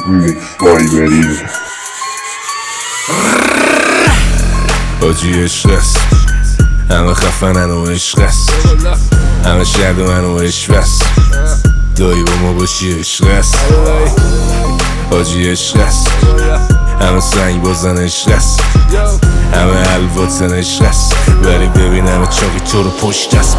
حاجی عشق است، همه خفنن و عشق است، همه شدومن و عشق است، دایی با ما باشی عشق است. حاجی عشق است، همه سنگ بازن عشق است، همه الواتن عشق است، ولی ببین همه چاقی تو رو پشت است.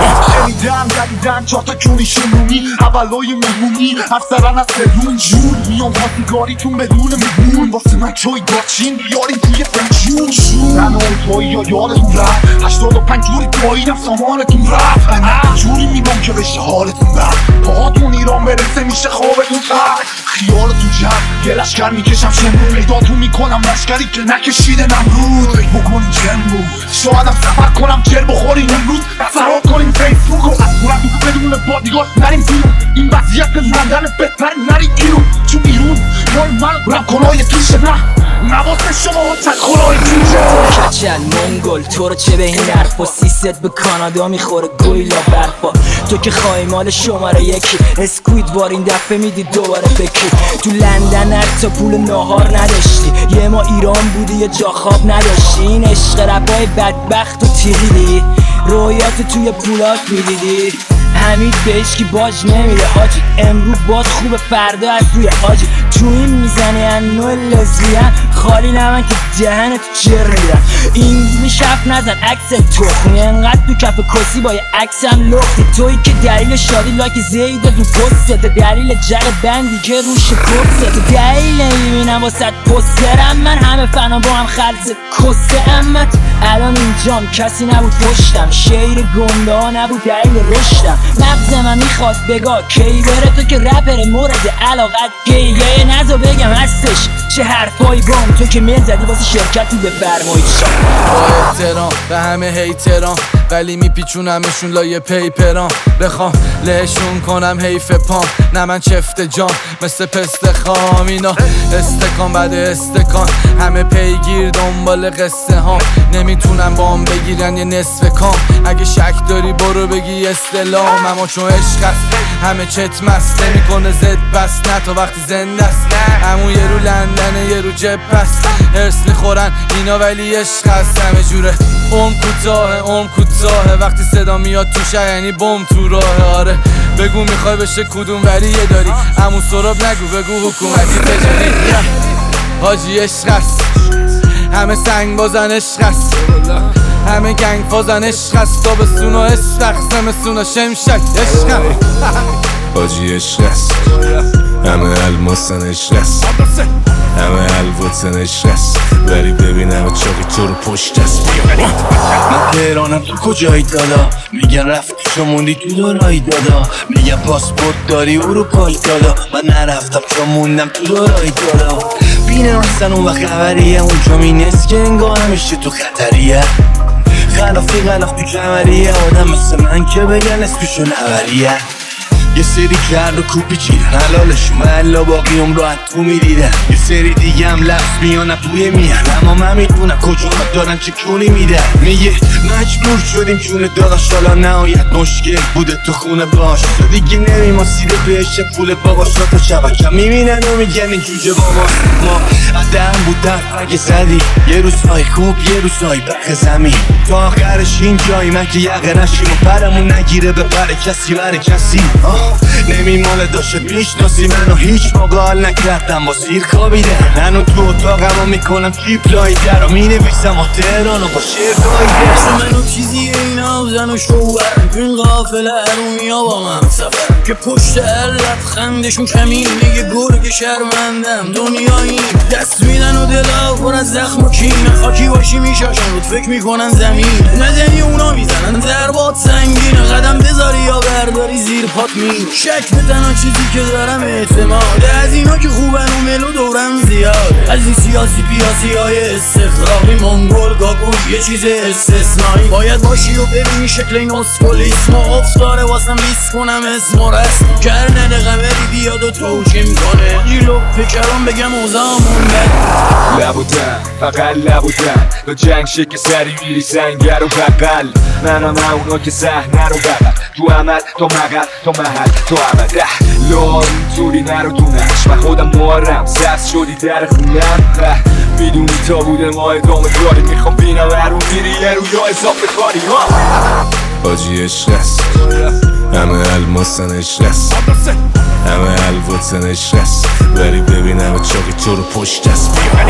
شنیدم جدیدن 4 تا کونی شمومی اولای مهمونی افسرن از بدون جون میام پاسیگاریتون بدون میبون واسه من چای دارچین بیاریم توی فنجون من اون توی یا یادتون رفت 85 جوری توییدم سامانتون رفت نه جوری میبام که بشه حالتون بد پاهاتون ایران برسه میشه خوابتون فرد خیالتون جمع یه لشکر میکشم شمرون پیداتون میکنم لشکری که نکشیده نمرود فکر بکنین چند بود شایدم سفر کنم جر بخورین امروز سراب کنیم فیسبوک و از صورتون بدون بادیگارد نریم بیرون این وضعیت لندن بهتر نریم ایرون چون ایرون من رب کنای توشه نه واسه شما تک خلای توشه کچل منگل تو رو چه به این حرفا سیست به کانادا میخوره گویلا برفا تو که خواهی مال شماره یکی اسکوید بار این دفعه میدی دوباره بکی تو لندن حتی پول ناهار نداشتی یه ما ایران بودی یه جا خواب نداشتی این عشق ربای بدبخت و تیغیدی رویات توی پولات میدیدی حمید بهش کی باج نمیده حاجی امروز باز خوبه فردا از روی حاجی تو این میزنی انو لزبیان خالی نمن که دهنت جر میدم انگلیش حرف نزن عکس تخمی انقدر تو کف کسی با یه عکسم لختی تویی که دلیل شادی لایک زیده رو پسته دلیل جر بندی که روش پسته دلیل نمیبینم واسه پسترم من همه فنا با هم خلص کسته امت الان اینجام کسی نبود پشتم شیر گنده ها نبود دلیل رشدم مغز من میخواد بگا کی بره تو که رپر مورد علاقت گیه نزا بگم هستش چه حرفایی بام تو که میل زدی واسه شرکتی به فرمایید با احترام به همه هیتران ولی میپیچونمشون لایه پیپران بخوام لهشون کنم حیف پام نه من چفت جان مثل پست خام اینا استکان بعد استکان همه پیگیر دنبال قصه ها نمیتونم بام بگیرن یه نصف کام اگه شک داری برو بگی استلام اما چون عشق است همه چت مست نمیکنه زد بس نه تا وقتی زنده است همون یه رو لندنه یه رو جب است هرس میخورن اینا ولی عشق است همه جوره عمر کوتاهه وقتی صدا میاد تو شهر یعنی بم تو راه آره بگو میخوای بشه کدوم ولی یه داری همون سراب نگو بگو حکومتی تجاری حاجی عشق است همه سنگ بازن عشق است همه گنگ فازن عشق است تابستون و استخ زمستون و شمشک عشق حاجی عشق است همه الماسن عشق است همه الواتن عشق است ولی ببین همه چاقی تو رو پشت است من تهرانم تو کجایی دادا میگن رفتی چون موندی تو دورایی دادا میگن پاسپورت داری اروپایی دادا من نرفتم چون موندم تو دورایی دادا بینه مثلا اون وقت خبریه اونجا مینست که انگار همیشه تو خطریه خلاف تو کمریه آدم مثل من که بگن اسمشو نوریه یه سری کرد و کوپی چیدن حلالشون محلا باقی عمر رو تو میدیدن یه سری دیگه هم لفظ میانه بوی میان اما من میدونم کجا دارن چه کونی میدن میگه مجبور شدیم چون داداش حالا نهایت مشکل بوده تو خونه باش تو دیگه نمیماسیده بهش پول باباش را تا شبکه میبینن و میگن این جوجه باباست ما عدم بود اگه زدی یه روزهای خوب یه روزهای بخ زمین تا آخرش این جایی من که یقه نشیم و پرمون نگیره به پر کسی بر کسی نمیماله داشت میشناسی منو هیچ موقع حال نکردم با سیر خوابیده منو تو اتاقمو میکنم کلیپ لایده رو مینویسم و تهرانو با شعر دایده منو چیزی اینا زن و شوهرم تو این قافل ارومیا با من سفر که پشت علت خندشون کمینه یه گرگ شرمندم دنیایی دست میدن و دلا پر از زخم و کینه خاکی باشی میشاشن رود فکر میکنن زمین نزنی اونا میزنن ضربات سنگینه قدم بذاری یا برداری زیر پات می شک به تنها چیزی که دارم اعتماد از اینا که خوبن و ملو دورم زیاد از این سیاسی پیاسی های استخراقی منگل گاگوش یه چیز استثنایی باید باشی و ببینی شکل این اسکولیسم و افتاره واسم بیس کنم اسم و رسم کرنه قمری بیاد و توجیم کنه جیلو فکرم بگم اوزامون لبودن فقط لبودن دو جنگ شک سری میری سنگر و بقل منم اونا که صحنه رو ببر تو عمل تا مقر تا محل تا ابد لا اینطوری نرو دونش و خودم محرم سبز شدی در خونم میدونی تا بوده ما ادامه داری میخوام بینم هرون میری یه رو یا اضافه کاری حاجی عشق است همه الماسن عشق است همه الواتن عشق است بری ببینم چاقی تو رو پشت است بیاری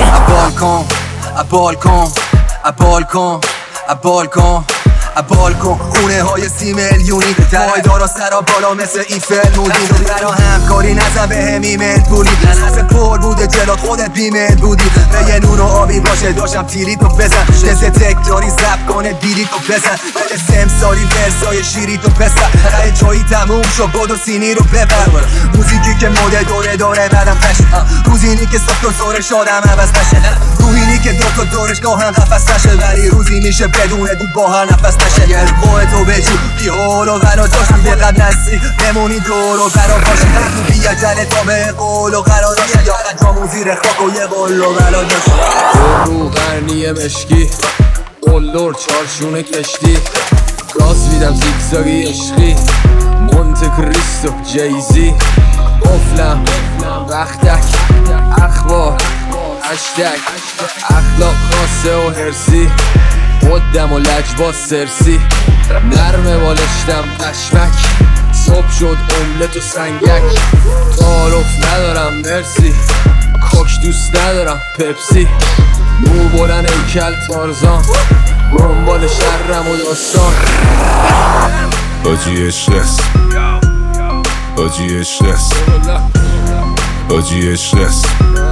بالکن خونه های 30 میلیونی پایدارا سرا بالا مثل ایفل مودی برا همکاری نزن به هم ایمیل پولی از پر بوده جلات خودت بیمیل بودی به یه نون و آبی باشه داشتم تیری تو بزن مثل تکراری زب کنه دیری تو بزن بده سمساری ورسای شیری تو پسر رای جایی تموم شو بدو سینی رو ببر موزیکی که مده دوره داره بعدم فشن روزینی که صبح تو زورش آدم عوض نشه روحینی که دو تا دورش گاهم قفص نشه ولی روزی میشه بدونه دو با هر نفس نشه یه خودتو بجو بی حول و قرار داشتم یه قد نزدیک بمونی دور و قرار باشی بی عجله تا به قول و قرار داشت یا قدامون زیر خاک و یه قول و قرار داشت رو قرنی مشکی قلدر چارشون کشتی راست میدم زیگزاگی عشقی مونت کریستو جیزی قفلم وقتک اخبار هشتگ اخلاق خاصه و هرسی قدم و لجباز سرسی نرمه بالشتم پشمک صبح شد املت و سنگک تعارف ندارم مرسی کوک دوست ندارم پپسی مو بلن ایکل تارزان دنبال شرم و داستان حاجی عشق است حاجی عشق است حاجی عشق است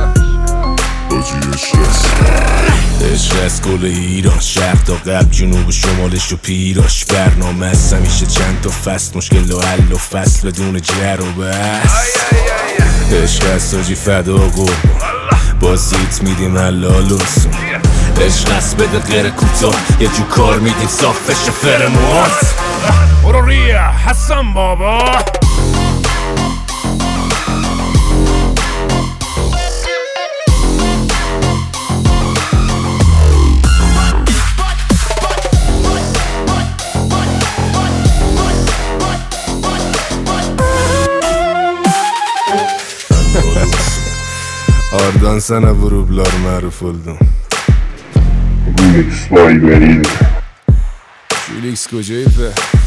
عشق از کل ایران شرق تا غرب جنوب شمالش و پیراش برنامه است همیشه چند تا فصل مشکل و حل و فصل بدون جر و بس عشق است حاجی فدا قربان بازیت میدیم حلال و سون عشق است بده غیر کوتاه یه جو کار میدیم صاف بشه فرموات برو ریا حسن بابا Oradan sana vurublar maruf oldum. Felix Boy veriydi. Felix kocayı be.